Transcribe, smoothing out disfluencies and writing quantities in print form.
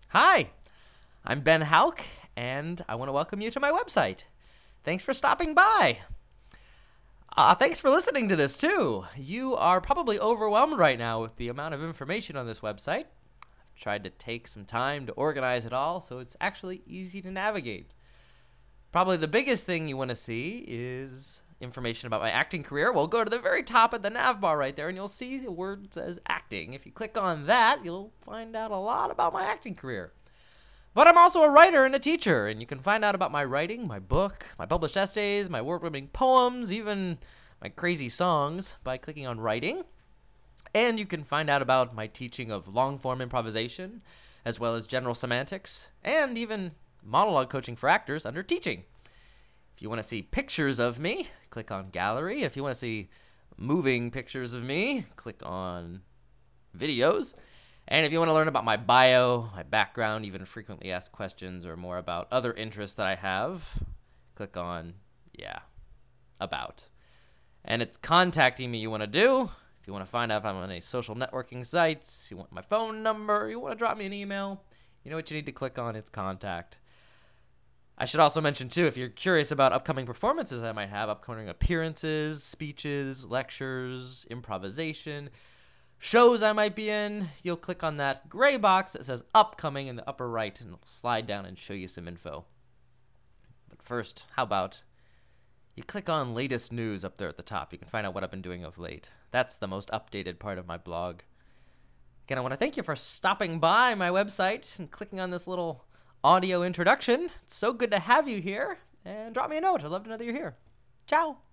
Hi, I'm Ben Hauk, and I want to welcome you to my website. Thanks for stopping by. Thanks for listening to this, too. You are probably overwhelmed right now with the amount of information on this website. I've tried to take some time to organize it all so it's actually easy to navigate. Probably the biggest thing you want to see is information about my acting career. Well, go to the very top of the nav bar right there, and you'll see a word that says acting. If you click on that, you'll find out a lot about my acting career. But I'm also a writer and a teacher, and you can find out about my writing, my book, my published essays, my award-winning poems, even my crazy songs by clicking on writing. And you can find out about my teaching of long-form improvisation, as well as general semantics, and even monologue coaching for actors under teaching. If you want to see pictures of me, click on gallery. If you want to see moving pictures of me, click on videos. And if you want to learn about my bio, my background, even frequently asked questions, or more about other interests that I have, click on, about. And it's contacting me you want to do. If you want to find out if I'm on any social networking sites, you want my phone number, you want to drop me an email, you know what you need to click on, it's contact. I should also mention, too, if you're curious about upcoming performances I might have, upcoming appearances, speeches, lectures, improvisation, shows I might be in, you'll click on that gray box that says upcoming in the upper right, and it'll slide down and show you some info. But first, how about you click on latest news up there at the top. You can find out what I've been doing of late. That's the most updated part of my blog. Again, I want to thank you for stopping by my website and clicking on this little audio introduction. It's so good to have you here, and drop me a note. I'd love to know that you're here. Ciao.